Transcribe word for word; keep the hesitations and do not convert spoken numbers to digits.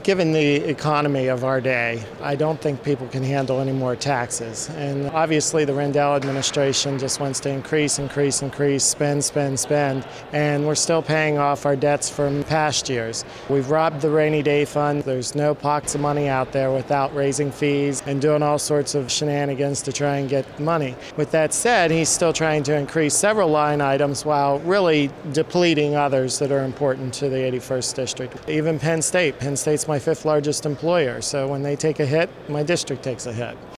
Given the economy of our day, I don't think people can handle any more taxes. And obviously the Rendell administration just wants to increase, increase, increase, spend, spend, spend, and we're still paying off our debts from past years. We've robbed the rainy day fund. There's no pockets of money out there without raising fees and doing all sorts of shenanigans to try and get money. With that said, he's still trying to increase several line items while really depleting others that are important to the eighty-first District. Even Penn State. Penn State's my fifth largest employer, so when they take a hit, my district takes a hit.